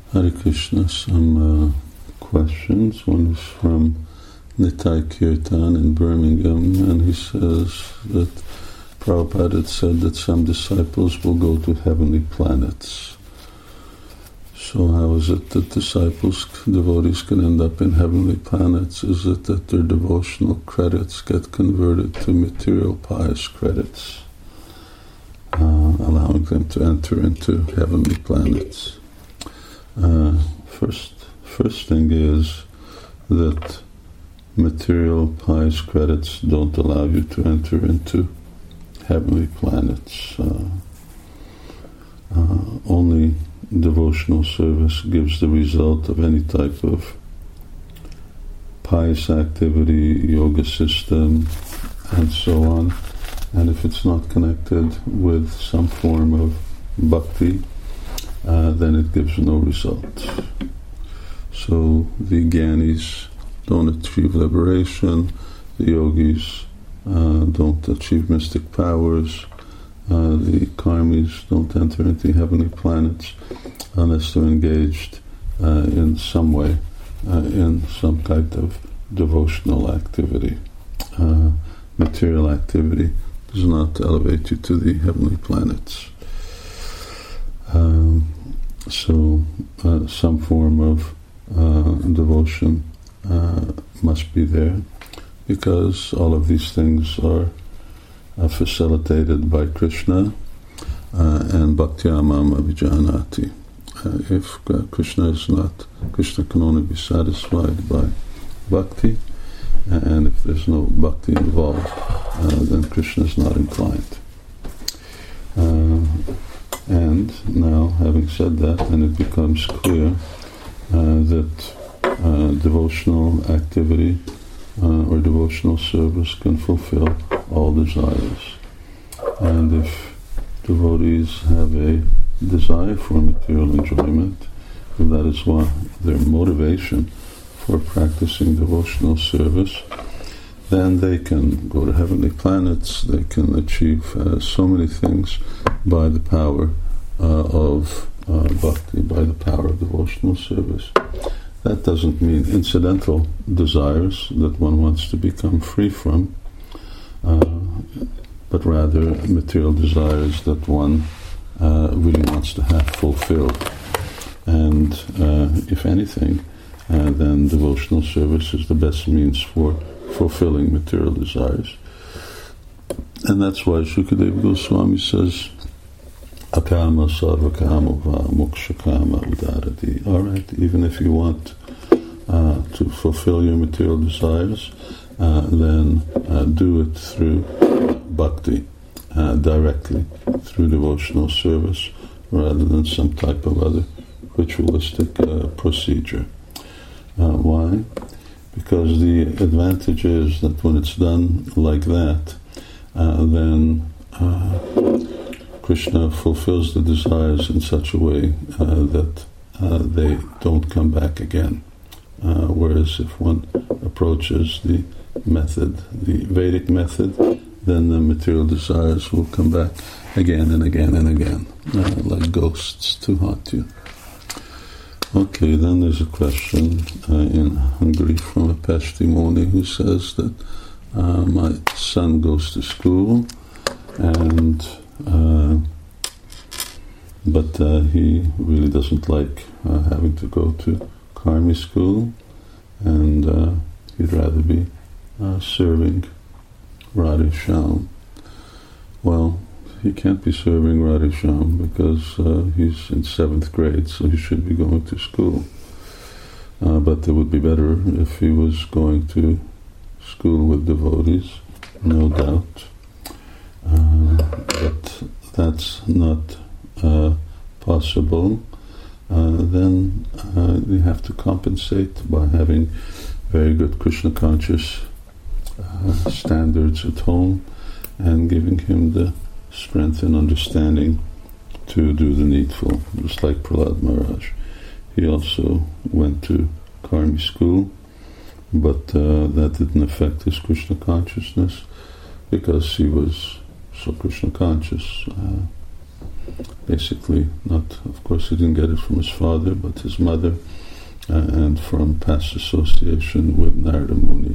Hare Krishna, some questions. One is from Nitai Kirtan in Birmingham, and he says that Prabhupada had said that some disciples will go to heavenly planets. So how is it that devotees can end up in heavenly planets? Is it that their devotional credits get converted to material pious credits, allowing them to enter into heavenly planets? First thing is that material pious credits don't allow you to enter into heavenly planets. Only devotional service gives the result of any type of pious activity, yoga system, and so on. And if it's not connected with some form of bhakti, then it gives no result. So the Gyanis don't achieve liberation, the yogis don't achieve mystic powers, the karmis don't enter into heavenly planets unless they're engaged in some way in some kind of devotional activity. Material activity does not elevate you to the heavenly planets. So some form of devotion must be there, because all of these things are facilitated by Krishna, and Bhaktyamam Abhijanati. If Krishna can only be satisfied by bhakti, and if there's no bhakti involved, then Krishna is not inclined. And now, having said that, then it becomes clear that devotional activity or devotional service can fulfill all desires. And if devotees have a desire for material enjoyment, if that is what their motivation for practicing devotional service, then they can go to heavenly planets, they can achieve so many things by the power of bhakti, by the power of devotional service. That doesn't mean incidental desires that one wants to become free from, but rather material desires that one really wants to have fulfilled. And if anything, then devotional service is the best means for fulfilling material desires. And that's why Shukadeva Goswami says, Akama sarvakama va mokshakama udarati. All right, even if you want to fulfill your material desires, then do it through bhakti, directly, through devotional service, rather than some type of other ritualistic procedure. Why? Because the advantage is that when it's done like that, then Krishna fulfills the desires in such a way that they don't come back again. Whereas if one approaches the method, the Vedic method, then the material desires will come back again and again and again, like ghosts to haunt you. Okay, then there's a question in Hungary from a Pestimoni who says that my son goes to school, and but he really doesn't like having to go to Karmi school, and he'd rather be serving Radhe Shyam. Well, he can't be serving Radhe Shyam because he's in 7th grade, so he should be going to school. But it would be better if he was going to school with devotees, no doubt. But that's not possible. Then you have to compensate by having very good Krishna conscious standards at home, and giving him the strength and understanding to do the needful, just like Prahlad Maharaj. He also went to Karmi school, but that didn't affect his Krishna consciousness, because he was so Krishna conscious. basically not, of course he didn't get it from his father, but his mother, and from past association with Narada Muni.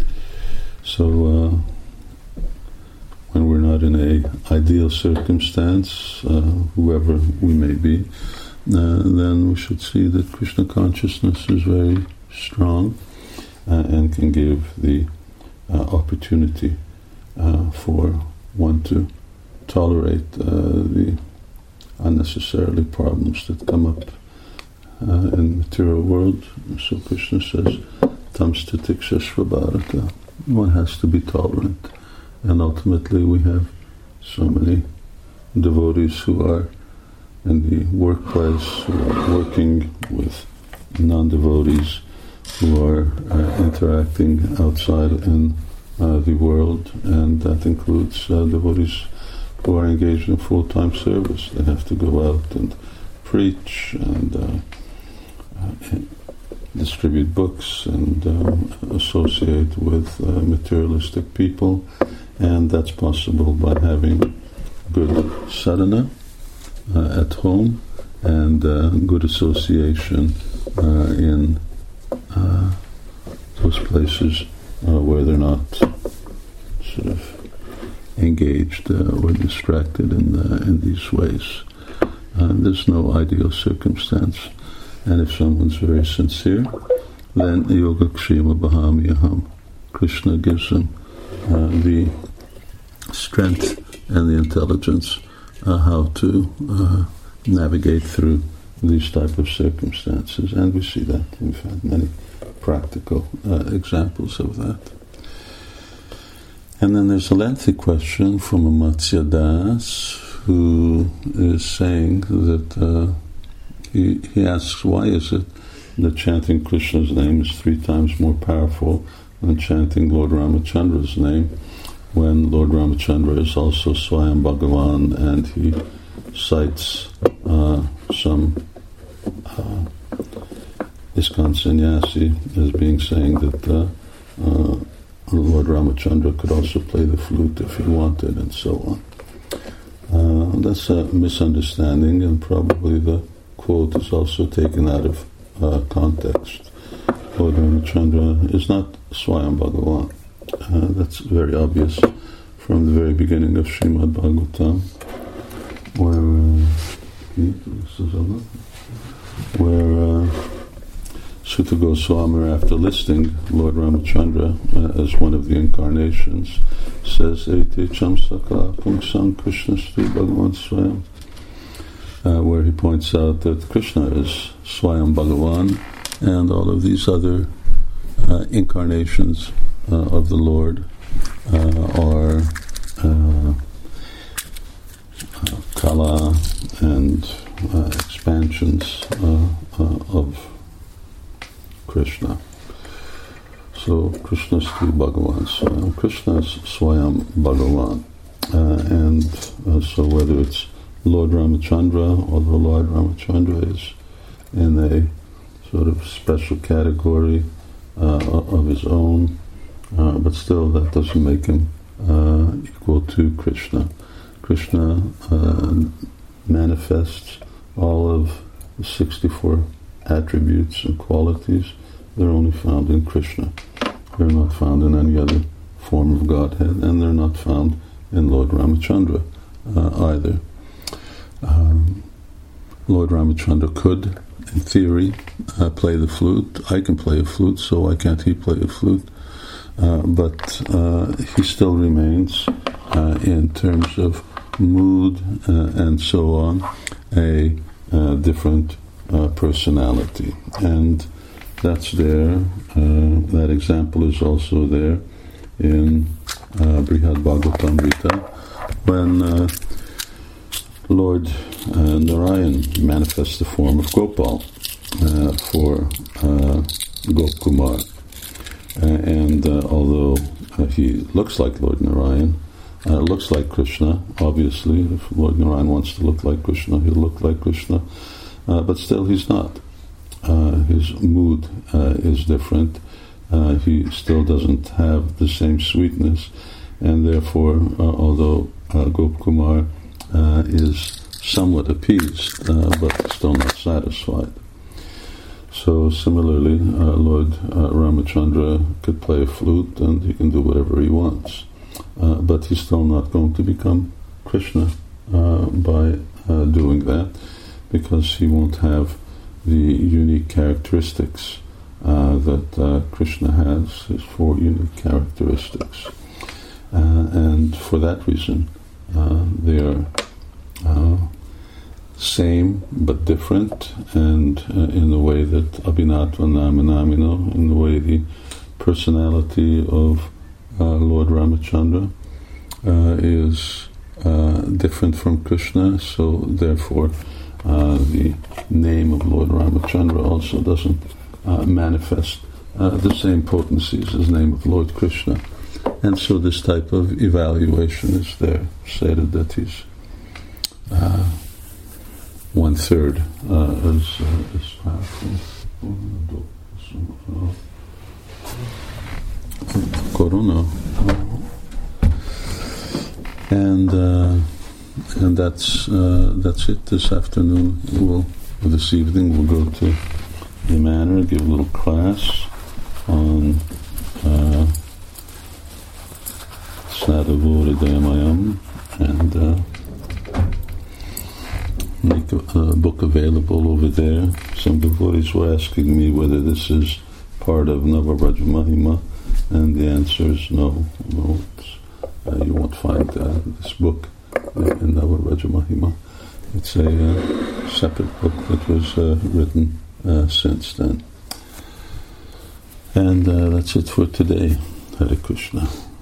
So when we're not in a ideal circumstance, whoever we may be, then we should see that Krishna consciousness is very strong and can give the opportunity for one to tolerate the unnecessarily problems that come up in the material world. So Krishna says, Tamstitiksha Svabharata. One has to be tolerant. And ultimately we have so many devotees who are in the workplace, who are working with non-devotees, who are interacting outside in the world, and that includes devotees who are engaged in full-time service. They have to go out and preach and distribute books and associate with materialistic people, and that's possible by having good sadhana at home and good association in those places where they're not sort of engaged or distracted in these ways. There's no ideal circumstance, and if someone's very sincere, then Yogakshema Bahamiyaham, Krishna gives them the strength and the intelligence how to navigate through these type of circumstances, and we see that. We've had many practical examples of that. And then there's a lengthy question from a Matsya Das, who is saying that he asks, why is it that chanting Krishna's name is 3 times more powerful than chanting Lord Ramachandra's name, when Lord Ramachandra is also Swayam Bhagavan, and he cites some ISKCON sannyasi as being saying that Lord Ramachandra could also play the flute if he wanted, and so on. That's a misunderstanding, and probably the quote is also taken out of context. Lord Ramachandra is not Swayam Bhagavan. That's very obvious from the very beginning of Srimad Bhagavatam, where Sutta Goswami, after listing Lord Ramachandra as one of the incarnations, says, Ete Chamsaka Pungsang Krishna Stu Bhagavan Swayam, where he points out that Krishna is Swayam Bhagavan, and all of these other incarnations of the Lord are Kala and expansions of Krishna. So Krishna is Sri Bhagavan Swayam. Krishna is Swayam Bhagavan. And so whether it's Lord Ramachandra, although Lord Ramachandra is in a sort of special category of his own, but still that doesn't make him equal to Krishna. Krishna manifests all of the 64 attributes and qualities. They're only found in Krishna. They're not found in any other form of Godhead, and they're not found in Lord Ramachandra either. Lord Ramachandra could, in theory, play the flute. I can play a flute, so why can't he play a flute? But he still remains, in terms of mood and so on, a different personality. And that's there. That example is also there in Brihad Bhagavatamrita, when Lord Narayan manifests the form of Gopal for Gopkumar. And although he looks like Lord Narayan, looks like Krishna, obviously, if Lord Narayan wants to look like Krishna, he'll look like Krishna, but still he's not. His mood is different. He still doesn't have the same sweetness, and therefore, although Gopkumar is somewhat appeased, but still not satisfied. So similarly, Lord Ramachandra could play a flute and he can do whatever he wants, but he's still not going to become Krishna by doing that, because he won't have the unique characteristics that Krishna has, his 4 unique characteristics. And for that reason, they are same but different, and in the way that Abhinatva Namanamino, in the way the personality of Lord Ramachandra is different from Krishna, so therefore the name of Lord Ramachandra also doesn't manifest the same potencies as the name of Lord Krishna. And so this type of evaluation is there, stated that he's 1/3 as powerful. Corona. And that's it this afternoon. This evening we'll go to the manor, give a little class on Snadavur Hridayamayam, and make a book available over there. Some devotees were asking me whether this is part of Navavraj Mahima, and the answer is no. You won't find this book in Navavraj Mahima. It's a separate book that was written since then. And that's it for today. Hare Krishna.